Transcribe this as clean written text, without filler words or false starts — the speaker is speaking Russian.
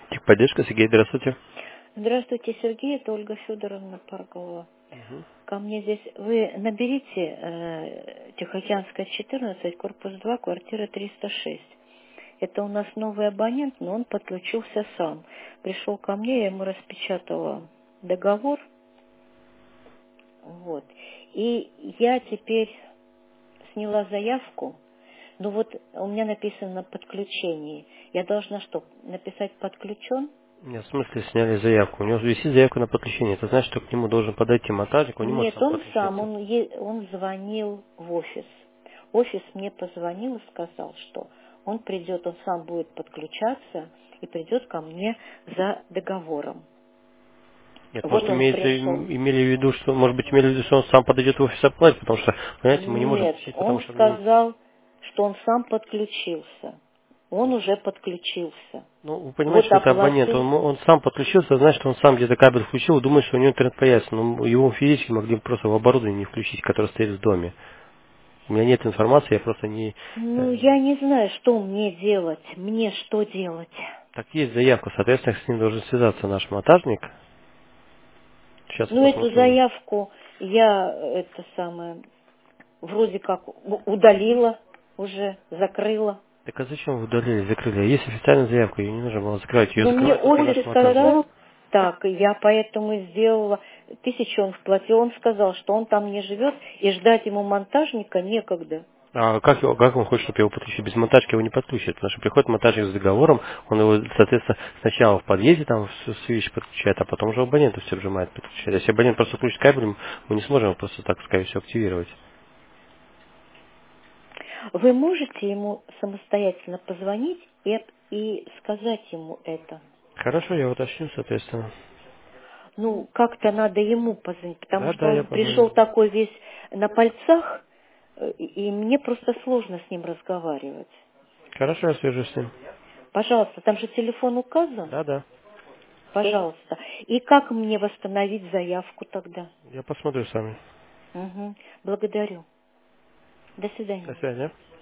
Техподдержка, Сергей, здравствуйте. Здравствуйте, Сергей, это Ольга Федоровна Паргова. Мгм. Ко мне здесь, вы наберите Тихоокеанская, 14, корпус 2, квартира 306. Это у нас новый абонент, но он подключился сам. Пришел ко мне, я ему распечатала договор, вот. И я теперь сняла заявку, ну вот у меня написано подключение. Я должна что, написать подключен? Нет, в смысле сняли заявку. У него висит заявка на подключение. Это значит, что к нему должен подойти монтажник, он не может Нет, сам он сам, подключиться. он звонил в офис. Офис мне позвонил и сказал, что он придет, он сам будет подключаться и придет ко мне за договором. Нет, может, Вот он пришел. имели в виду, что, может быть, имели в виду, что он сам подойдет в офис и оплатит, потому что, понимаете, мы не можем Нет, подключить, потому он что сказал, что он сам подключился. Он уже подключился. ну, вы понимаете, Вот что это абонент, оплатил. он сам подключился, значит, что он сам где-то кабель включил и думает, что у него интернет появится. Но его физически могли просто в оборудование не включить, которое стоит в доме. У меня нет информации, я просто не... Ну, я не знаю, что мне делать. Мне что делать? Так есть заявка, соответственно, с ним должен связаться наш монтажник. Сейчас я Ну, эту посмотрю. заявку я, вроде как удалила уже, закрыла. Так а зачем вы удалили, закрыли? А есть официальная заявка, ее не нужно было закрывать. Ее Но мне закрывает только офис наш монтажник. сказал, так, и я поэтому и сделала. 1000 он вплатил, он сказал, что он там не живет, и ждать ему монтажника некогда. А как он хочет, чтобы его подключить? Без монтажки его не подключат, потому что приходит монтажник с договором, он его, соответственно, сначала в подъезде там свич подключает, а потом уже абоненту все вжимает, подключает. Если абонент просто включит кабель, мы не сможем его просто так, скорее всего, активировать. Вы можете ему самостоятельно позвонить и сказать ему это? Хорошо, я уточню, соответственно. Ну, как-то надо ему позвонить, потому что Да, я он пришел позвоню. такой весь на пальцах, и мне просто сложно с ним разговаривать. Хорошо, я свяжусь с ним. Пожалуйста, там же телефон указан. Да. Пожалуйста. И как мне восстановить заявку тогда? Я посмотрю с вами. Угу. Благодарю. До До свидания. связи.